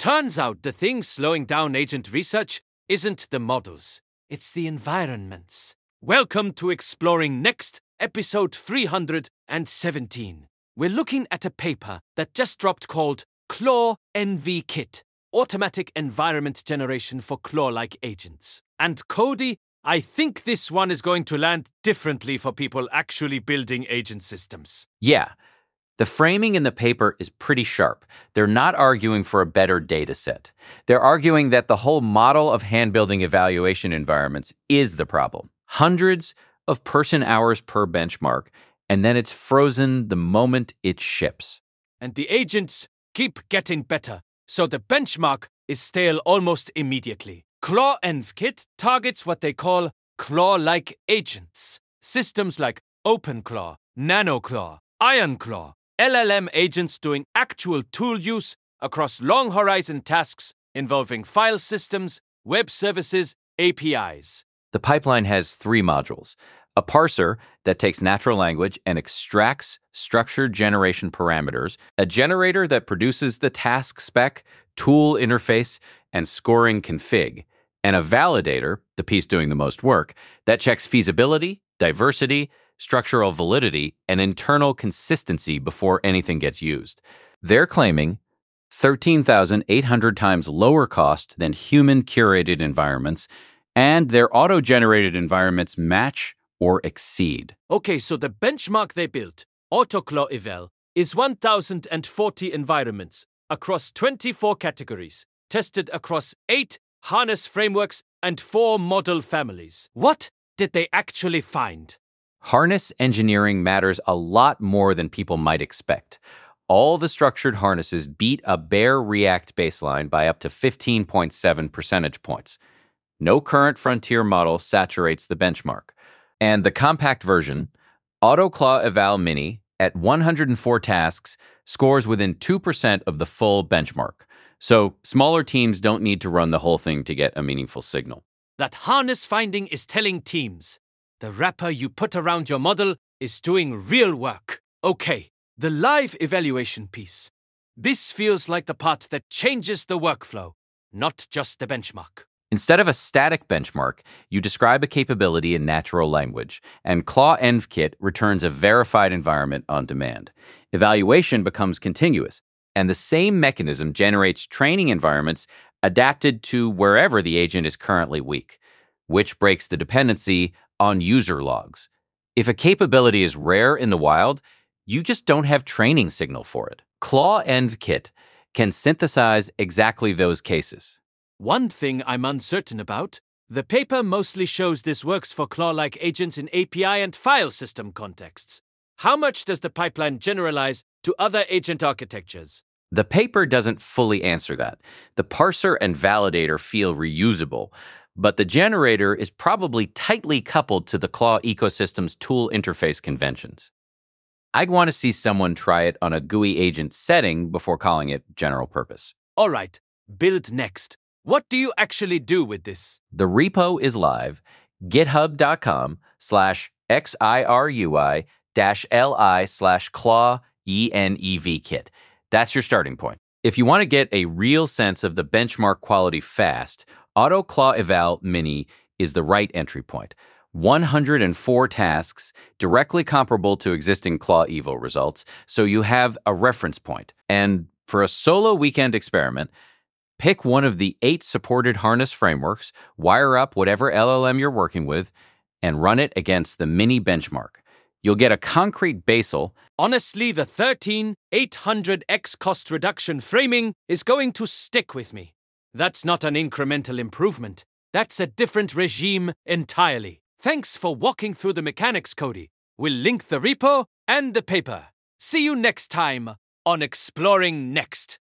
Turns out the thing slowing down agent research isn't the models, it's the environments. Welcome to Exploring Next, episode 317. We're looking at a paper that just dropped called Claw NV Kit, Automatic Environment Generation for Claw-like Agents. And Cody, I think this one is going to land differently for people actually building agent systems. Yeah. The framing in the paper is pretty sharp. They're not arguing for a better data set. They're arguing that the whole model of hand-building evaluation environments is the problem. Hundreds of person hours per benchmark, and then it's frozen the moment it ships. And the agents keep getting better, so the benchmark is stale almost immediately. Claw EnvKit targets what they call claw-like agents. Systems like OpenClaw, NanoClaw, IronClaw, LLM agents doing actual tool use across long-horizon tasks involving file systems, web services, APIs. The pipeline has 3 modules. A parser that takes natural language and extracts structured generation parameters, a generator that produces the task spec, tool interface, and scoring config, and a validator, the piece doing the most work, that checks feasibility, diversity, structural validity, and internal consistency before anything gets used. They're claiming 13,800 times lower cost than human-curated environments, and their auto-generated environments match or exceed. Okay, so the benchmark they built, AutoClaw Eval, is 1,040 environments across 24 categories, tested across 8 harness frameworks and 4 model families. What did they actually find? Harness engineering matters a lot more than people might expect. All the structured harnesses beat a bare React baseline by up to 15.7 percentage points. No current frontier model saturates the benchmark. And the compact version, AutoClaw Eval Mini, at 104 tasks, scores within 2% of the full benchmark. So smaller teams don't need to run the whole thing to get a meaningful signal. That harness finding is telling teams. The wrapper you put around your model is doing real work. Okay, the live evaluation piece. This feels like the part that changes the workflow, not just the benchmark. Instead of a static benchmark, you describe a capability in natural language, and Claw EnvKit returns a verified environment on demand. Evaluation becomes continuous, and the same mechanism generates training environments adapted to wherever the agent is currently weak, which breaks the dependency on user logs. If a capability is rare in the wild, you just don't have training signal for it. Claw EnvKit can synthesize exactly those cases. One thing I'm uncertain about, the paper mostly shows this works for claw-like agents in API and file system contexts. How much does the pipeline generalize to other agent architectures? The paper doesn't fully answer that. The parser and validator feel reusable, but the generator is probably tightly coupled to the Claw ecosystem's tool interface conventions. I'd want to see someone try it on a GUI agent setting before calling it general purpose. All right, build next. What do you actually do with this? The repo is live, github.com/xirui-li/claw envkit. That's your starting point. If you want to get a real sense of the benchmark quality fast, AutoClaw Eval Mini is the right entry point. 104 tasks, directly comparable to existing Claw Evo results, so you have a reference point. And for a solo weekend experiment, pick one of the 8 supported harness frameworks, wire up whatever LLM you're working with, and run it against the mini benchmark. You'll get a concrete basal. Honestly, the 13,800x cost reduction framing is going to stick with me. That's not an incremental improvement. That's a different regime entirely. Thanks for walking through the mechanics, Cody. We'll link the repo and the paper. See you next time on Exploring Next.